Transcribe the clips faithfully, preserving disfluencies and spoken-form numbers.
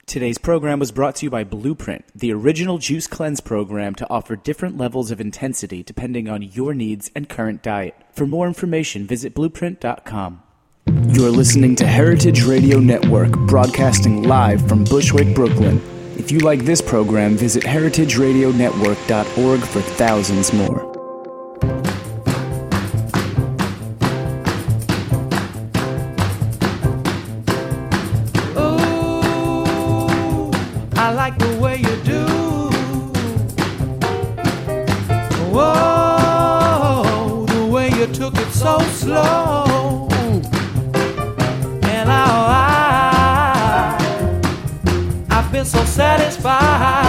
Today's program was brought to you by Blueprint, the original juice cleanse program to offer different levels of intensity depending on your needs and current diet. For more information, visit blueprint dot com. You're listening to Heritage Radio Network, broadcasting live from Bushwick, Brooklyn. If you like this program, visit heritage radio network dot org for thousands more. I like the way you do. Whoa, the way you took it so slow. And I, I, I've been so satisfied.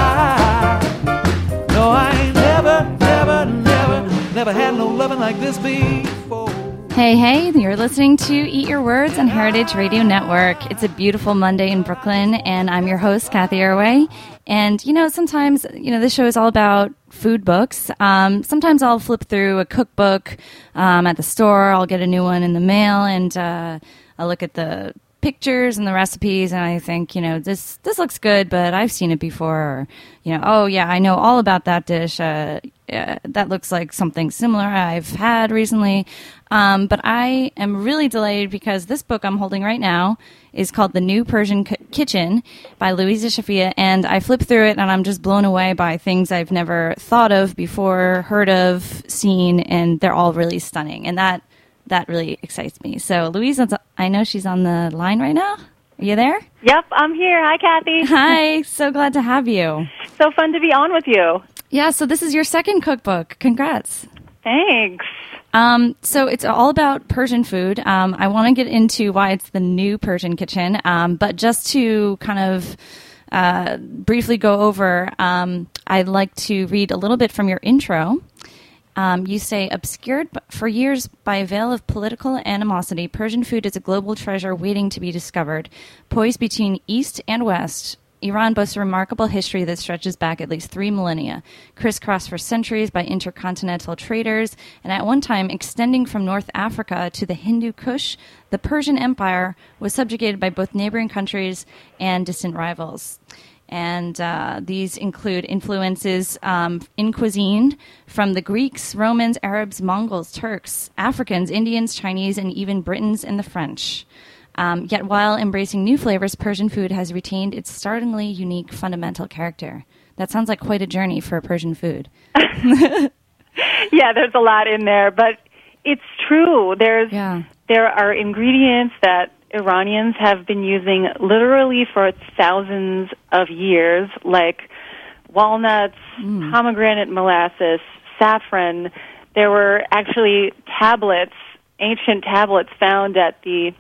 No, I ain't never, never, never, never had no loving like this before. Hey, hey, you're listening to Eat Your Words on Heritage Radio Network. It's a beautiful Monday in Brooklyn, and I'm your host, Kathy Irway. And, you know, sometimes, you know, this show is all about food books. Um, sometimes I'll flip through a cookbook um, at the store. I'll get a new one in the mail, and uh, I'll look at the pictures and the recipes, and I think, you know, this this looks good, but I've seen it before. Or, you know, oh, yeah, I know all about that dish. Uh, uh, that looks like something similar I've had recently. Um, but I am really delighted because this book I'm holding right now is called The New Persian C- Kitchen by Louisa Shafia, and I flip through it and I'm just blown away by things I've never thought of before, heard of, seen, and they're all really stunning. And that that really excites me. So Louisa, I know she's on the line right now. Are you there? Yep, I'm here. Hi, Kathy. Hi, so glad to have you. So fun to be on with you. Yeah, so this is your second cookbook. Congrats. Thanks. Um, so it's all about Persian food. Um, I want to get into why it's the new Persian kitchen, um, but just to kind of uh, briefly go over, um, I'd like to read a little bit from your intro. Um, you say, obscured for years by a veil of political animosity, Persian food is a global treasure waiting to be discovered. Poised between East and West, Iran boasts a remarkable history that stretches back at least three millennia, crisscrossed for centuries by intercontinental traders, and at one time extending from North Africa to the Hindu Kush. The Persian Empire was subjugated by both neighboring countries and distant rivals. And uh, these include influences um, in cuisine from the Greeks, Romans, Arabs, Mongols, Turks, Africans, Indians, Chinese, and even Britons and the French. Um, yet while embracing new flavors, Persian food has retained its startlingly unique fundamental character. That sounds like quite a journey for Persian food. Yeah, there's a lot in there, but it's true. There's yeah. There are ingredients that Iranians have been using literally for thousands of years, like walnuts, mm. pomegranate molasses, saffron. There were actually tablets, ancient tablets found at the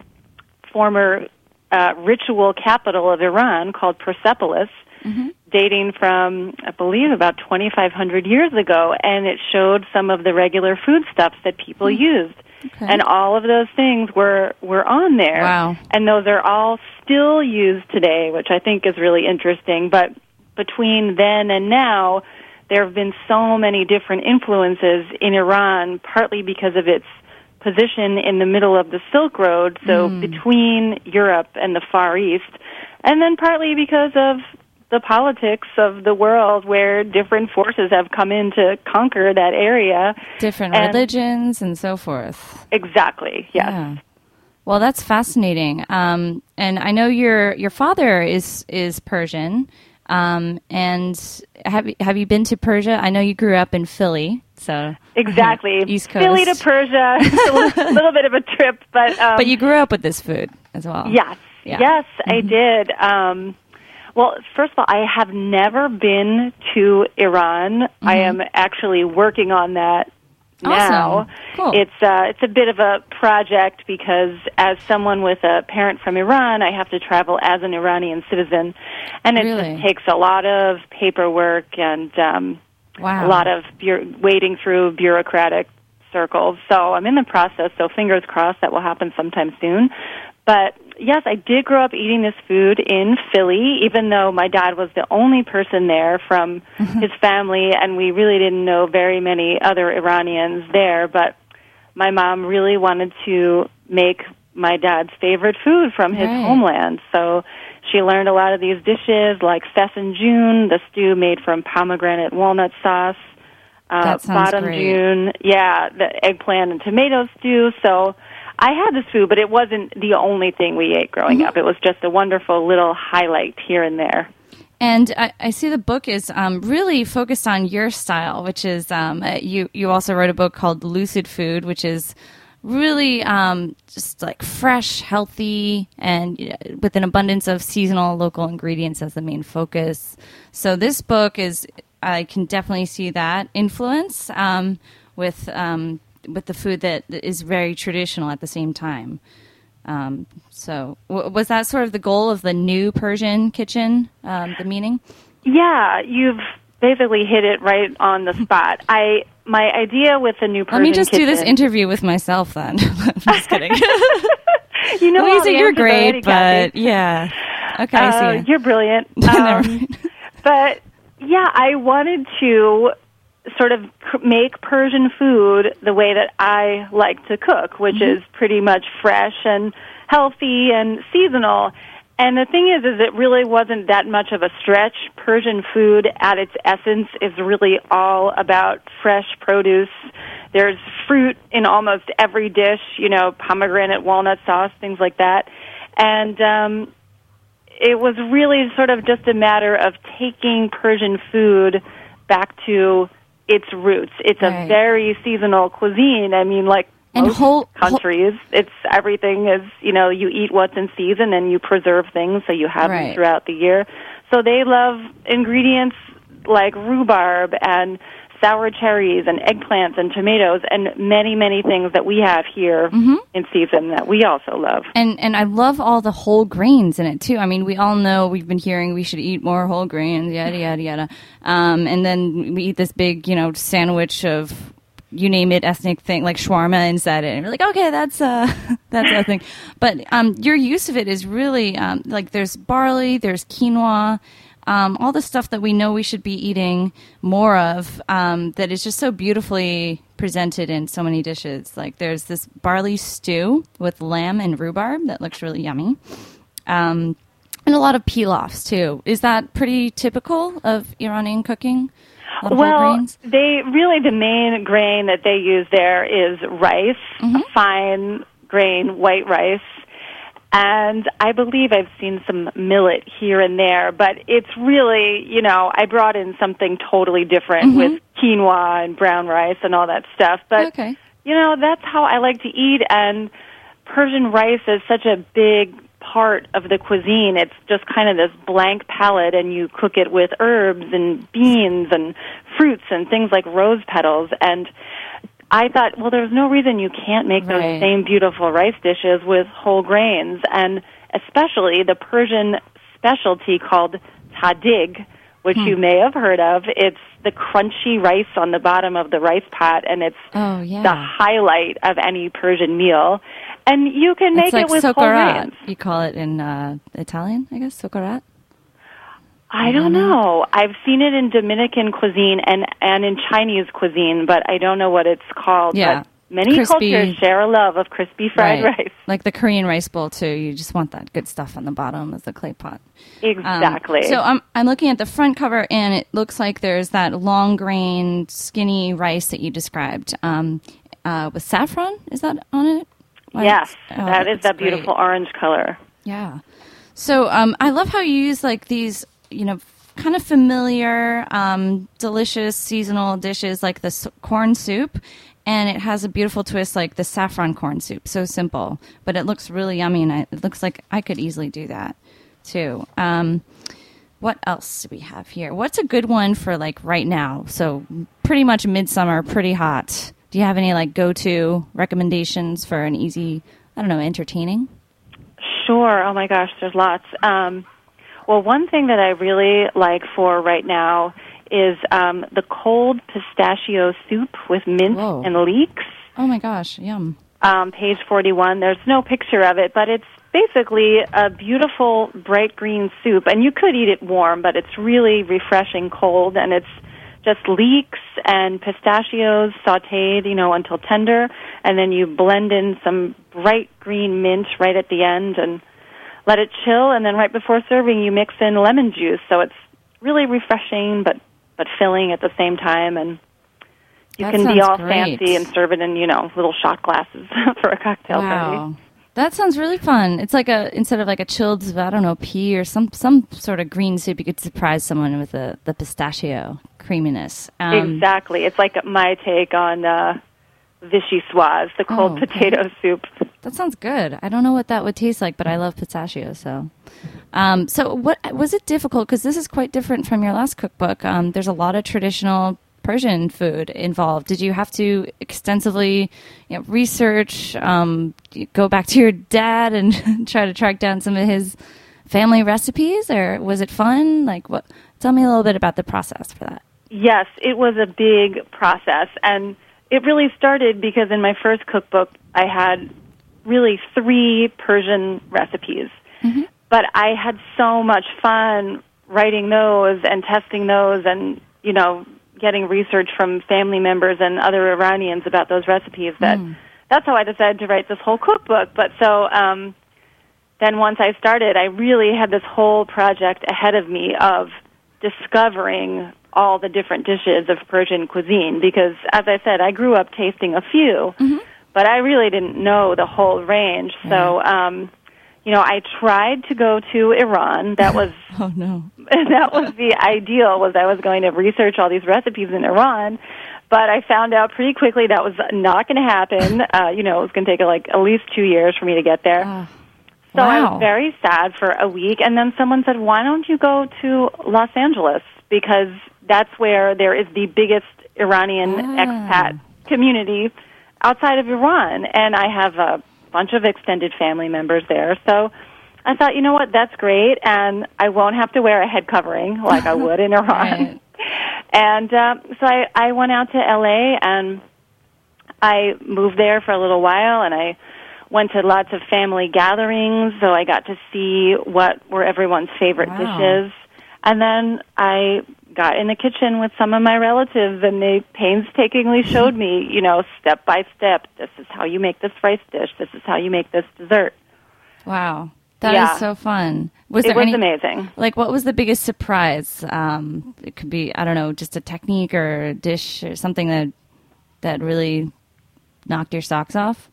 former uh, ritual capital of Iran called Persepolis, mm-hmm. dating from, I believe, about twenty-five hundred years ago, and it showed some of the regular foodstuffs that people mm. used. Okay. And all of those things were, were on there. Wow. And those are all still used today, which I think is really interesting. But between then and now, there have been so many different influences in Iran, partly because of its position in the middle of the Silk Road, so mm. between Europe and the Far East, and then partly because of the politics of the world where different forces have come in to conquer that area. Different and religions and so forth. Exactly, yes. Yeah. Well, that's fascinating. Um, and I know your your father is is Persian. Um, and have have you been to Persia? I know you grew up in Philly, so exactly East Coast. Philly to Persia, it's a little bit of a trip, but um, but you grew up with this food as well. Yes, yeah. yes, mm-hmm. I did. Um, well, first of all, I have never been to Iran. Mm-hmm. I am actually working on that now. Awesome. Cool. It's uh, it's a bit of a project because as someone with a parent from Iran, I have to travel as an Iranian citizen, and it really? just takes a lot of paperwork and um, wow. a lot of bu- wading through bureaucratic circles. So I'm in the process. So fingers crossed that will happen sometime soon. But yes, I did grow up eating this food in Philly, even though my dad was the only person there from mm-hmm. his family, and we really didn't know very many other Iranians there. But my mom really wanted to make my dad's favorite food from his right. homeland. So she learned a lot of these dishes like Fessin June, the stew made from pomegranate walnut sauce. Uh, that sounds Bottom great. June, yeah, the eggplant and tomato stew. So I had this food, but it wasn't the only thing we ate growing Mm-hmm. up. It was just a wonderful little highlight here and there. And I, I see the book is um, really focused on your style, which is um, uh, you. You also wrote a book called Lucid Food, which is really um, just like fresh, healthy, and uh, with an abundance of seasonal, local ingredients as the main focus. So this book is, I can definitely see that influence um, with um, with the food that is very traditional at the same time. Um, so w- was that sort of the goal of the new Persian kitchen, um, the meaning? Yeah, you've basically hit it right on the spot. I my idea with the new Persian Let me just kitchen, do this interview with myself then. I'm just kidding. You know, all Louisa, the you're answers already, great, but Kathy. yeah. Okay, Uh, I see. you're brilliant. Never Um, mind. but yeah, I wanted to sort of c- make Persian food the way that I like to cook, which Mm-hmm. is pretty much fresh and healthy and seasonal. And the thing is, is it really wasn't that much of a stretch. Persian food at its essence is really all about fresh produce. There's fruit in almost every dish, you know, pomegranate, walnut sauce, things like that. And um, it was really sort of just a matter of taking Persian food back to its roots. It's Right. a very seasonal cuisine. I mean, like And most whole- countries, it's everything is, you know, you eat what's in season and you preserve things so you have Right. them throughout the year. So they love ingredients like rhubarb and sour cherries and eggplants and tomatoes and many, many things that we have here Mm-hmm. in season that we also love. And and I love all the whole grains in it too. I mean, we all know we've been hearing we should eat more whole grains, yada yada yada. Um, and then we eat this big, you know, sandwich of you name it, ethnic thing like shawarma inside it, and we're like, okay, that's uh, that's ethnic. But um, your use of it is really um, like there's barley, there's quinoa. Um, all the stuff that we know we should be eating more of um, that is just so beautifully presented in so many dishes. Like there's this barley stew with lamb and rhubarb that looks really yummy. Um, and a lot of pilafs, too. Is that pretty typical of Iranian cooking? A lot of whole Well, grains? they really the main grain that they use there is rice, Mm-hmm. fine grain white rice. And I believe I've seen some millet here and there, but it's really, you know, I brought in something totally different Mm-hmm. with quinoa and brown rice and all that stuff. But, Okay. you know, that's how I like to eat, and Persian rice is such a big part of the cuisine. It's just kind of this blank palette, and you cook it with herbs and beans and fruits and things like rose petals. And I thought, well, there's no reason you can't make Right. those same beautiful rice dishes with whole grains, and especially the Persian specialty called tadig, which Hmm. you may have heard of. It's the crunchy rice on the bottom of the rice pot, and it's Oh, yeah. the highlight of any Persian meal. And you can make It's like it with whole sokarat. grains. You call it in uh, Italian, I guess, sokarat? I don't know. I've seen it in Dominican cuisine and, and in Chinese cuisine, but I don't know what it's called. Yeah. But many Crispy- cultures share a love of crispy fried Right. rice. Like the Korean rice bowl, too. You just want that good stuff on the bottom as the clay pot. Um, Exactly. so I'm I'm looking at the front cover, and it looks like there's that long grain, skinny rice that you described um, uh, with saffron. Is that on it? Why- yes, oh, that is that's that beautiful great. orange color. Yeah. So um, I love how you use like these, you know, kind of familiar, um, delicious seasonal dishes like the s- corn soup. And it has a beautiful twist like the saffron corn soup. So simple, but it looks really yummy. And I, it looks like I could easily do that too. Um, what else do we have here? What's a good one for like right now? So pretty much midsummer, pretty hot. Do you have any like go-to recommendations for an easy, I don't know, entertaining? Sure. Oh my gosh, there's lots. Um, well, one thing that I really like for right now is um, the cold pistachio soup with mint Whoa. and leeks. Oh my gosh, yum. Um, page forty-one. There's no picture of it, but it's basically a beautiful bright green soup, and you could eat it warm, but it's really refreshing cold, and it's just leeks and pistachios sautéed, you know, until tender, and then you blend in some bright green mint right at the end and let it chill, and then right before serving, you mix in lemon juice. So it's really refreshing, but but filling at the same time, and you That can be sounds all great. fancy and serve it in, you know, little shot glasses for a cocktail Wow. party. That sounds really fun. It's like a instead of like a chilled, I don't know, pea or some some sort of green soup, you could surprise someone with the, the pistachio creaminess. Um, Exactly. It's like my take on uh, vichyssoise, the cold Oh, okay. potato soup. That sounds good. I don't know what that would taste like, but I love pistachio. So, um, so what was it difficult? Because this is quite different from your last cookbook. Um, there's a lot of traditional Persian food involved. Did you have to extensively, you know, research, um, you go back to your dad and try to track down some of his family recipes, or was it fun? Like, what? Tell me a little bit about the process for that. Yes, it was a big process, and it really started because in my first cookbook, I had really three Persian recipes. Mm-hmm. But I had so much fun writing those and testing those and, you know, getting research from family members and other Iranians about those recipes that Mm. that's how I decided to write this whole cookbook. But so um, then once I started, I really had this whole project ahead of me of discovering all the different dishes of Persian cuisine because, as I said, I grew up tasting a few, Mm-hmm. but I really didn't know the whole range. So, um, you know, I tried to go to Iran. That was Oh no. that was the ideal, was I was going to research all these recipes in Iran, but I found out pretty quickly that was not going to happen. Uh, you know, it was going to take like at least two years for me to get there. Ah, So I wow. was very sad for a week, and then someone said, why don't you go to Los Angeles? Because that's where there is the biggest Iranian Ah. expat community outside of Iran, and I have a bunch of extended family members there. So I thought, you know what, that's great, and I won't have to wear a head covering like I would in Iran. Right. And uh, so I, I went out to L A, and I moved there for a little while, and I went to lots of family gatherings, so I got to see what were everyone's favorite Wow. dishes. And then I got in the kitchen with some of my relatives, and they painstakingly showed me, you know, step by step, this is how you make this rice dish, this is how you make this dessert. Wow. That is Yeah. so fun. Was It there was any, amazing. Like, what was the biggest surprise? Um, it could be, I don't know, just a technique or a dish or something that that really knocked your socks off?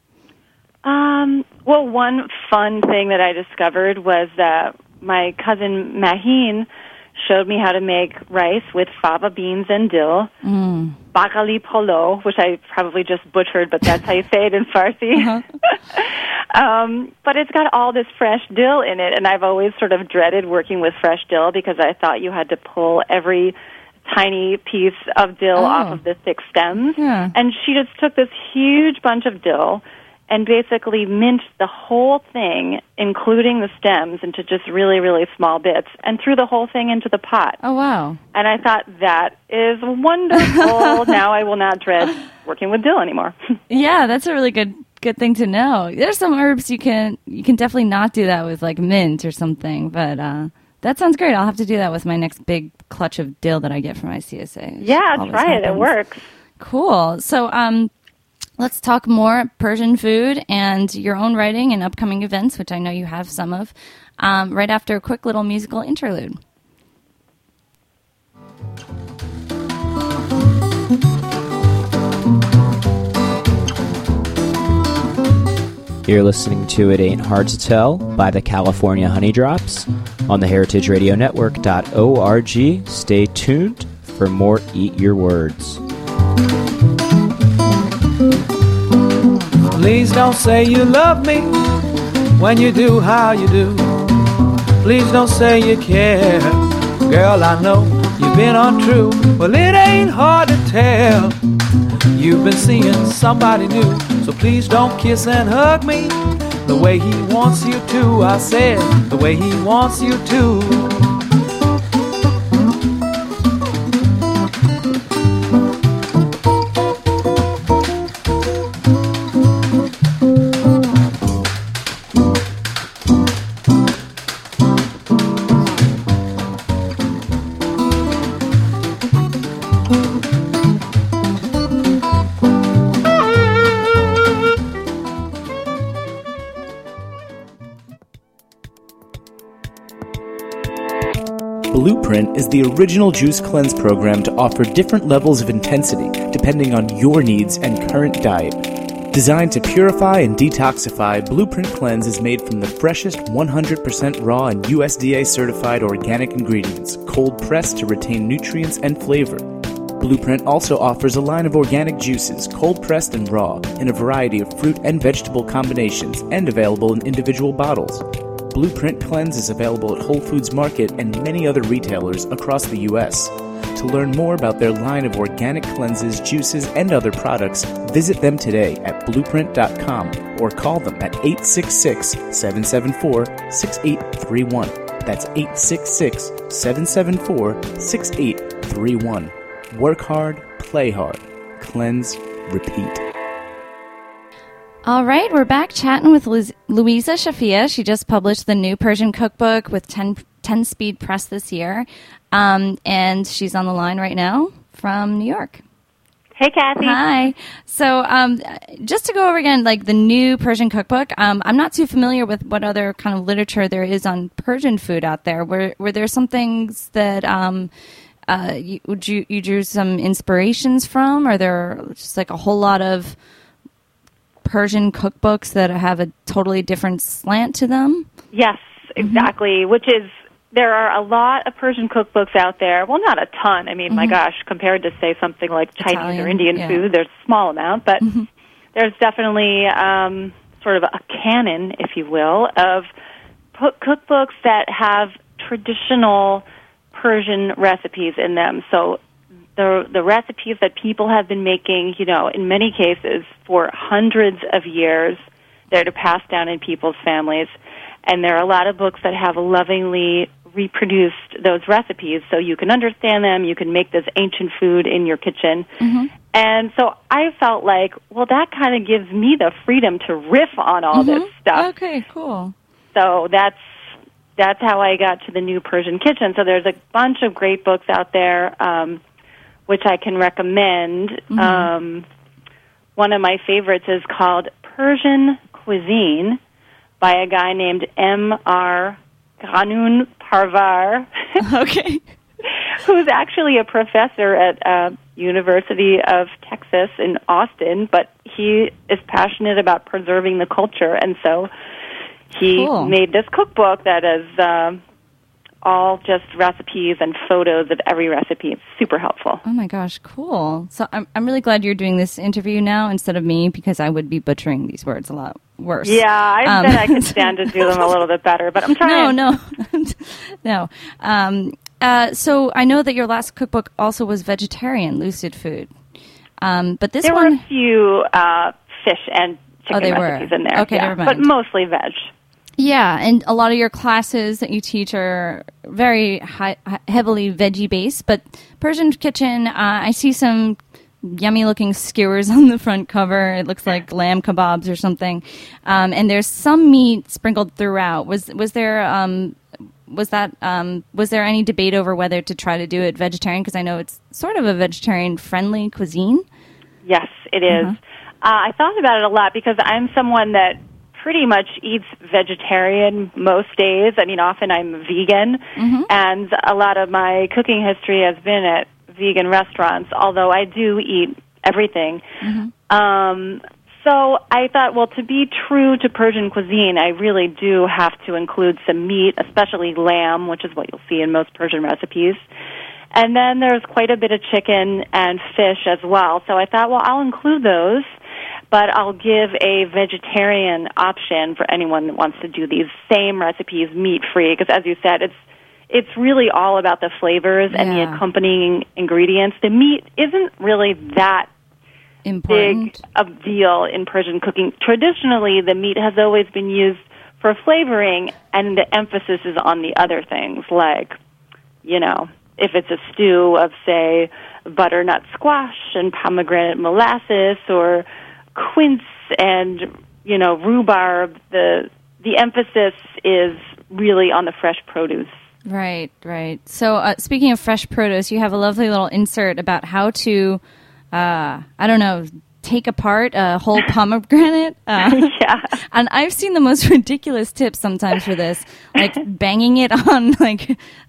Um, well, one fun thing that I discovered was that my cousin Mahin showed me how to make rice with fava beans and dill, Mm. bakali polo, which I probably just butchered, but that's how you say it in Farsi. Uh-huh. um, but it's got all this fresh dill in it, and I've always sort of dreaded working with fresh dill because I thought you had to pull every tiny piece of dill Oh. off of the thick stems. Yeah. And she just took this huge bunch of dill and basically minced the whole thing, including the stems, into just really, really small bits, and threw the whole thing into the pot. Oh, wow. And I thought, that is wonderful. Now I will not dread working with dill anymore. Yeah, that's a really good good thing to know. There's some herbs you can you can definitely not do that with, like mint or something, but uh, that sounds great. I'll have to do that with my next big clutch of dill that I get from my C S A. Yeah, Always try it. It happens. works. Cool. So, um, let's talk more Persian food and your own writing and upcoming events, which I know you have some of, um, right after a quick little musical interlude. You're listening to It Ain't Hard to Tell by the California Honey Drops on the Heritage Radio Network dot org. Stay tuned for more Eat Your Words. Please don't say you love me when you do how you do. Please don't say you care. Girl, I know you've been untrue. Well, it ain't hard to tell. You've been seeing somebody new. So please don't kiss and hug me the way he wants you to. I said the way he wants you to. Blueprint is the original juice cleanse program to offer different levels of intensity depending on your needs and current diet. Designed to purify and detoxify, Blueprint Cleanse is made from the freshest one hundred percent raw and U S D A certified organic ingredients, cold pressed to retain nutrients and flavor. Blueprint also offers a line of organic juices, cold pressed and raw, in a variety of fruit and vegetable combinations and available in individual bottles. Blueprint Cleanse is available at Whole Foods Market and many other retailers across the U S. To learn more about their line of organic cleanses, juices, and other products, visit them today at blueprint dot com or call them at eight six six, seven seven four, six eight three one. That's eight six six, seven seven four, six eight three one. Work hard, play hard. Cleanse, repeat. All right, we're back chatting with Liz- Louisa Shafia. She just published the new Persian cookbook with ten, ten speed press this year. Um, and she's on the line right now from New York. Hey, Kathy. Hi. So um, just to go over again, like the new Persian cookbook, um, I'm not too familiar with what other kind of literature there is on Persian food out there. Were, were there some things that... Um, Uh, you, would you you drew some inspirations from? Are there just like a whole lot of Persian cookbooks that have a totally different slant to them? Yes, exactly. Mm-hmm. Which is, there are a lot of Persian cookbooks out there. Well, not a ton. I mean, mm-hmm. my gosh, compared to, say, something like Chinese Italian, or Indian yeah. food, there's a small amount. But mm-hmm. there's definitely um, sort of a canon, if you will, of cookbooks that have traditional Persian recipes in them. So the the recipes that people have been making, you know, in many cases for hundreds of years, they're passed down in people's families. And there are a lot of books that have lovingly reproduced those recipes so you can understand them, you can make this ancient food in your kitchen. Mm-hmm. And so I felt like, well, that kind of gives me the freedom to riff on all mm-hmm. this stuff. Okay, cool. So that's That's how I got to the new Persian kitchen. So there's a bunch of great books out there, um, which I can recommend. Mm-hmm. Um, one of my favorites is called Persian Cuisine by a guy named M R Ghanun Parvar. Okay. Who's actually a professor at uh, University of Texas in Austin, but he is passionate about preserving the culture, and so he cool. made this cookbook that is uh, all just recipes and photos of every recipe. It's super helpful. Oh, my gosh, cool. So I'm I'm really glad you're doing this interview now instead of me, because I would be butchering these words a lot worse. Yeah, I um, bet I could stand to do them a little bit better, but I'm trying. No, no, no. Um, uh, so I know that your last cookbook also was vegetarian, Lucid Food. Um, but this there one... were a few uh, fish and chicken oh, they recipes were. in there. Okay, yeah, never mind. But mostly veg. Yeah, and a lot of your classes that you teach are very high, heavily veggie-based, but Persian Kitchen, uh, I see some yummy-looking skewers on the front cover. It looks like lamb kebabs or something, um, and there's some meat sprinkled throughout. Was was there um, was that um, was there any debate over whether to try to do it vegetarian? Because I know it's sort of a vegetarian-friendly cuisine. Yes, it is. Uh-huh. Uh, I thought about it a lot because I'm someone that pretty much eats vegetarian most days. I mean, often I'm vegan, mm-hmm. and a lot of my cooking history has been at vegan restaurants, although I do eat everything. Mm-hmm. Um, so I thought, well, to be true to Persian cuisine, I really do have to include some meat, especially lamb, which is what you'll see in most Persian recipes. And then there's quite a bit of chicken and fish as well. So I thought, well, I'll include those, but I'll give a vegetarian option for anyone that wants to do these same recipes meat-free, because as you said, it's it's really all about the flavors yeah. and the accompanying ingredients. The meat isn't really that important. Big a deal in Persian cooking. Traditionally, the meat has always been used for flavoring, and the emphasis is on the other things, like, you know, if it's a stew of, say, butternut squash and pomegranate molasses, or quince and, you know, rhubarb, the the emphasis is really on the fresh produce. Right, right. So uh, speaking of fresh produce, you have a lovely little insert about how to, uh, I don't know, take apart a whole pomegranate. Uh, yeah. And I've seen the most ridiculous tips sometimes for this, like banging it on like a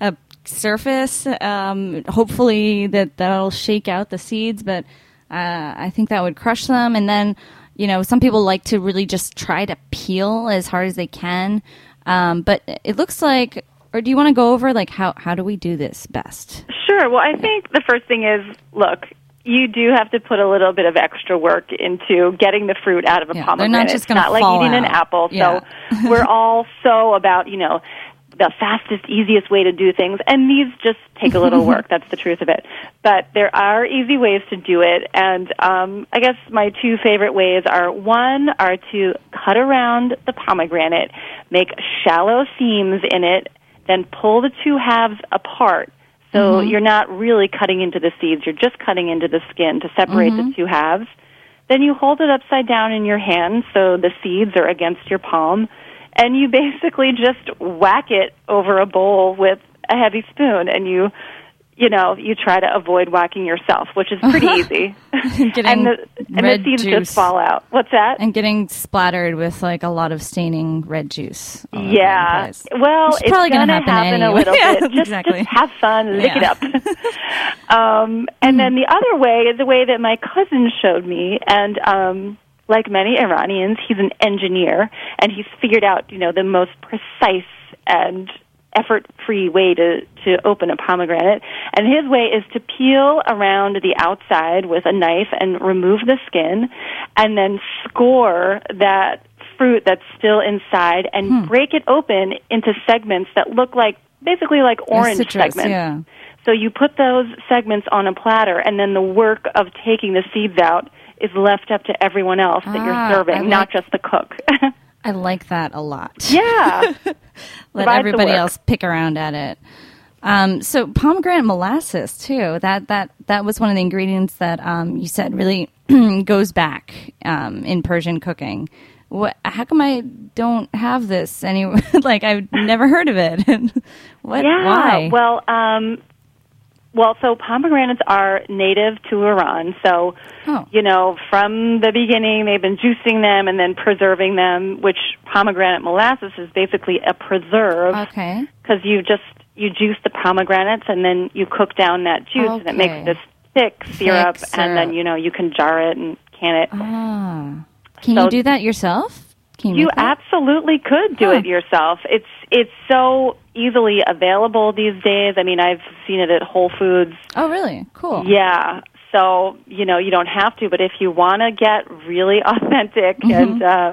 surface. Um, hopefully that that'll shake out the seeds, but uh, I think that would crush them. And then, you know, some people like to really just try to peel as hard as they can. Um, but it looks like, or do you want to go over like how how do we do this best? Sure. Well, I think the first thing is, look, you do have to put a little bit of extra work into getting the fruit out of a Yeah, pomegranate. they're not just gonna It's not like fall eating an out. apple. Yeah. So we're all so about, you know, the fastest, easiest way to do things. And these just take a little work. That's the truth of it. But there are easy ways to do it. And um, I guess my two favorite ways are, one, are to cut around the pomegranate, make shallow seams in it, then pull the two halves apart. So mm-hmm. you're not really cutting into the seeds. You're just cutting into the skin to separate mm-hmm. the two halves. Then you hold it upside down in your hand so the seeds are against your palm. And you basically just whack it over a bowl with a heavy spoon. And you, you know, you try to avoid whacking yourself, which is pretty easy. Getting and the, and red the seeds juice. just fall out. What's that? And getting splattered with like a lot of staining red juice. all over Yeah. the place. Well, It's it's, probably going gonna to happen happen a anyway. little Yeah, bit. Just, exactly. just have fun, lick Yeah. it up. um, and then the other way is the way that my cousin showed me. And um, like many Iranians, he's an engineer, and he's figured out, you know, the most precise and effort-free way to, to open a pomegranate. And his way is to peel around the outside with a knife and remove the skin, and then score that fruit that's still inside and Hmm. break it open into segments that look like, basically like orange citrus, segments. yeah. So you put those segments on a platter, and then the work of taking the seeds out is left up to everyone else that Ah, you're serving, I not like- just the cook. I like that a lot. Yeah. Let Divide the everybody work. else pick around at it. Um, so pomegranate molasses too. That that that was one of the ingredients that um, you said really goes back um, in Persian cooking. What? How come I don't have this anywhere? Like I've never heard of it. What? Yeah. Why? Well, um, well, so pomegranates are native to Iran. So, Oh. you know, from the beginning, they've been juicing them and then preserving them, which pomegranate molasses is basically a preserve. Okay. Because you just, you juice the pomegranates and then you cook down that juice and it Okay. makes this thick syrup, syrup. and then, you know, you can jar it and can it. Ah. Can So- you do that yourself? Can you, You make that? absolutely could do Huh. it yourself. It's it's so easily available these days. I mean, I've seen it at Whole Foods. Oh, really? Cool. Yeah. So, you know, you don't have to, but if you want to get really authentic Mhm. and uh,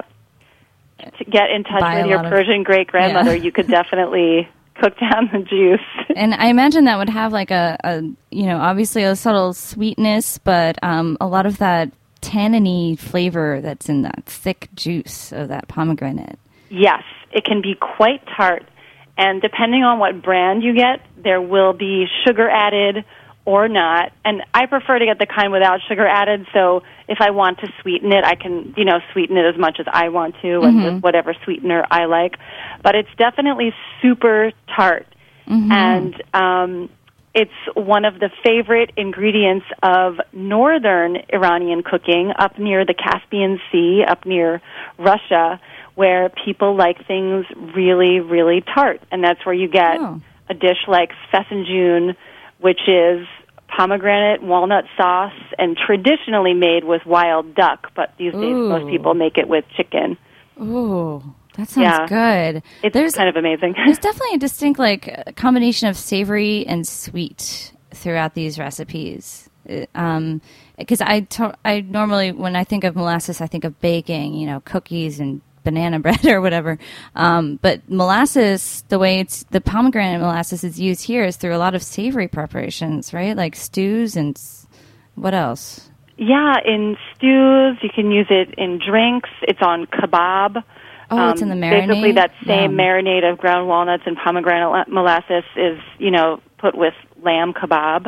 to get in touch Buy a with your lot of- Persian great-grandmother, Yeah. you could definitely cook down the juice. And I imagine that would have like a, a you know, obviously a subtle sweetness, but um, a lot of that tanniny flavor that's in that thick juice of that pomegranate. Yes, it can be quite tart, and depending on what brand you get, there will be sugar added or not. And I prefer to get the kind without sugar added, so if I want to sweeten it, I can, you know, sweeten it as much as I want to and Mhm. with whatever sweetener I like. But it's definitely super tart, Mhm. and um, it's one of the favorite ingredients of northern Iranian cooking up near the Caspian Sea, up near Russia, where people like things really, really tart. And that's where you get Oh. a dish like fesenjoon, which is pomegranate walnut sauce and traditionally made with wild duck, but these days Ooh. most people make it with chicken. Ooh, that sounds Yeah. good. It's There's kind of amazing. there's definitely a distinct like combination of savory and sweet throughout these recipes. Uh, Um, because I to- I normally when I think of molasses, I think of baking, you know, cookies and banana bread or whatever. Um, but molasses, the way it's the pomegranate molasses is used here is through a lot of savory preparations, right? Like stews and s- what else? Yeah, in stews, you can use it in drinks. It's on kebab. Oh, it's in the marinade? Basically, that same Yum. marinade of ground walnuts and pomegranate la- molasses is, you know, put with lamb kebab.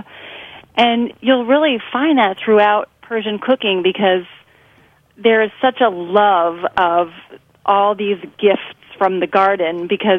And you'll really find that throughout Persian cooking because there is such a love of all these gifts from the garden because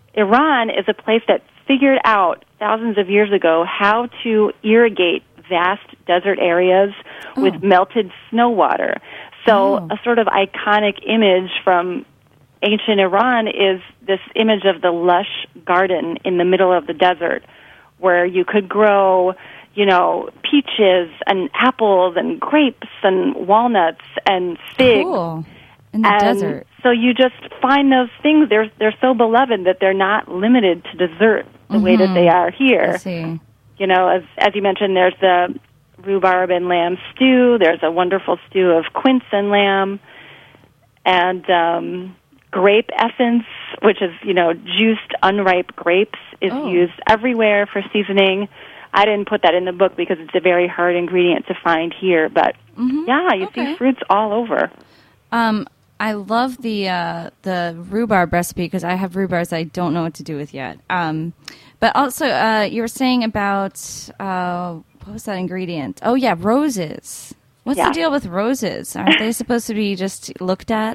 Iran is a place that figured out thousands of years ago how to irrigate vast desert areas Oh. with melted snow water. So Oh. a sort of iconic image from ancient Iran is this image of the lush garden in the middle of the desert where you could grow, you know, peaches and apples and grapes and walnuts and figs. Cool. In the and desert. So you just find those things. They're they're so beloved that they're not limited to dessert the mm-hmm. way that they are here. I see. You know, as as you mentioned, there's the rhubarb and lamb stew. There's a wonderful stew of quince and lamb, and um, grape essence, which is, you know, juiced unripe grapes, is oh. used everywhere for seasoning. I didn't put that in the book because it's a very hard ingredient to find here, but mm-hmm. yeah, you okay. see fruits all over. Um, I love the uh, the rhubarb recipe because I have rhubarbs I don't know what to do with yet. Um, but also, uh, you were saying about uh, what was that ingredient? Oh yeah, roses. What's yeah. the deal with roses? Aren't they supposed to be just looked at?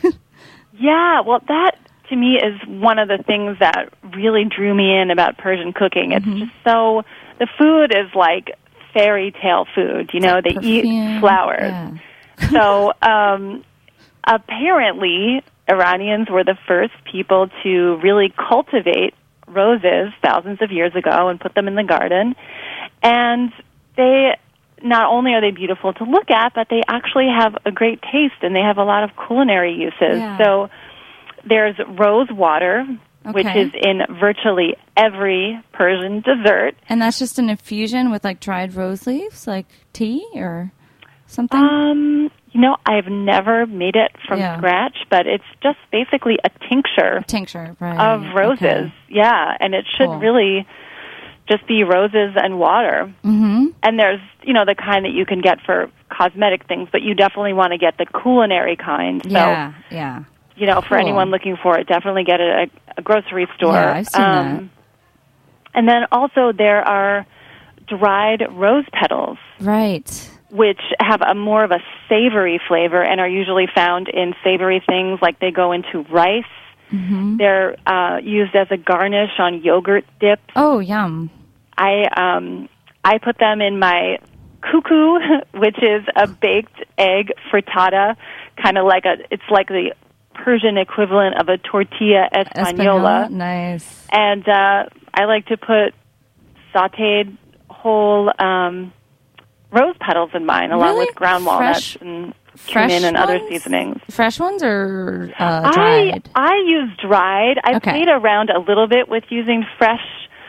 Yeah, well, that to me is one of the things that really drew me in about Persian cooking. It's mm-hmm. just so the food is like fairy tale food. You know, they perfume. eat flowers. Yeah. So um, apparently, Iranians were the first people to really cultivate roses thousands of years ago and put them in the garden. And they not only are they beautiful to look at, but they actually have a great taste, and they have a lot of culinary uses. Yeah. So there's rose water, okay. which is in virtually every Persian dessert. And that's just an infusion with like dried rose leaves, like tea or something? Um, you know, I've never made it from yeah. scratch, but it's just basically a tincture, a tincture right. of roses. Okay. Yeah, and it should cool. really just be roses and water. Mm-hmm. And there's, you know, the kind that you can get for cosmetic things, but you definitely want to get the culinary kind. So, yeah, yeah. you know, cool. for anyone looking for it, definitely get it at a, a grocery store. Yeah, I've seen um, that. And then also there are dried rose petals. Right. Which have a more of a savory flavor and are usually found in savory things, like they go into rice. Mm-hmm. They're uh, used as a garnish on yogurt dips. Oh, yum. I um, I put them in my cuckoo, which is a baked egg frittata, kind of like a, it's like the Persian equivalent of a tortilla española. Española. Nice. And uh, I like to put sautéed whole um, rose petals in mine, along really? with ground walnuts Fresh, and fresh cumin and ones? other seasonings. Fresh ones or uh, dried? I, I use dried. I've okay. played around a little bit with using fresh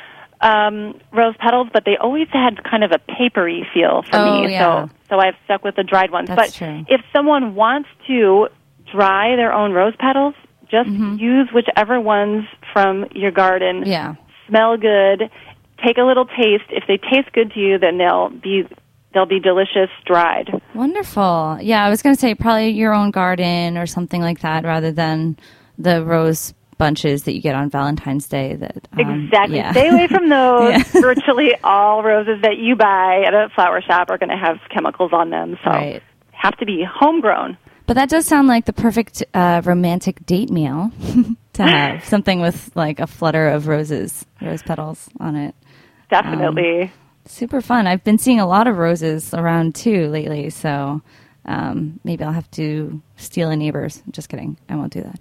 um, rose petals, but they always had kind of a papery feel for oh, me. Yeah. So, so I've stuck with the dried ones. That's but true. if someone wants to dry their own rose petals, just mm-hmm. use whichever ones from your garden. Yeah. Smell good. Take a little taste. If they taste good to you, then they'll be they'll be delicious dried. Wonderful. Yeah, I was going to say probably your own garden or something like that, rather than the rose bunches that you get on Valentine's Day. That um, exactly. Yeah. Stay away from those. Yeah. Virtually all roses that you buy at a flower shop are going to have chemicals on them, so right. have to be homegrown. But that does sound like the perfect uh, romantic date meal to have something with like a flutter of roses, rose petals on it. Definitely. Um, super fun. I've been seeing a lot of roses around too lately, so um, maybe I'll have to steal a neighbor's. Just kidding. I won't do that.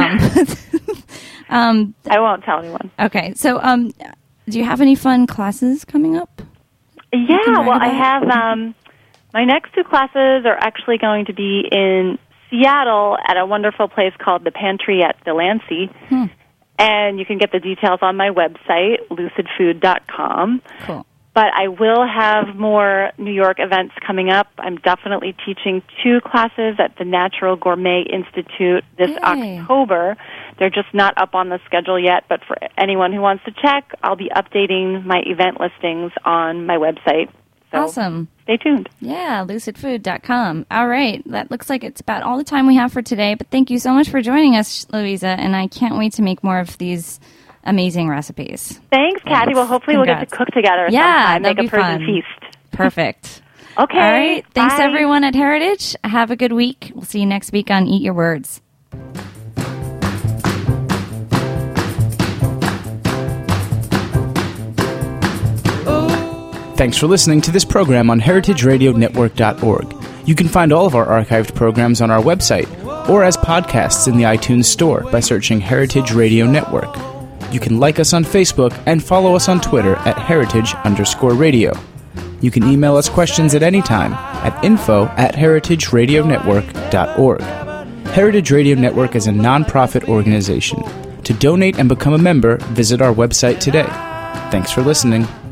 Um, um, I won't tell anyone. Okay. So um, do you have any fun classes coming up? Yeah, well, about? I have... Um, my next two classes are actually going to be in Seattle at a wonderful place called The Pantry at Delancey. Hmm. And you can get the details on my website, lucid food dot com. Cool. But I will have more New York events coming up. I'm definitely teaching two classes at the Natural Gourmet Institute this Yay. October. They're just not up on the schedule yet, but for anyone who wants to check, I'll be updating my event listings on my website. So awesome. Stay tuned. Yeah, lucid food dot com. All right. That looks like it's about all the time we have for today, but thank you so much for joining us, Louisa, and I can't wait to make more of these amazing recipes. Thanks, Kathy. Thanks. Well, hopefully Congrats. we'll get to cook together yeah, sometime, make that'd a be Persian fun. feast. Perfect. Okay. All right. Thanks, Bye. everyone at Heritage. Have a good week. We'll see you next week on Eat Your Words. Thanks for listening to this program on heritage radio network dot org. You can find all of our archived programs on our website or as podcasts in the iTunes Store by searching Heritage Radio Network. You can like us on Facebook and follow us on Twitter at heritage underscore radio. You can email us questions at any time at info at heritage radio network dot org. Heritage Radio Network is a non-profit organization. To donate and become a member, visit our website today. Thanks for listening.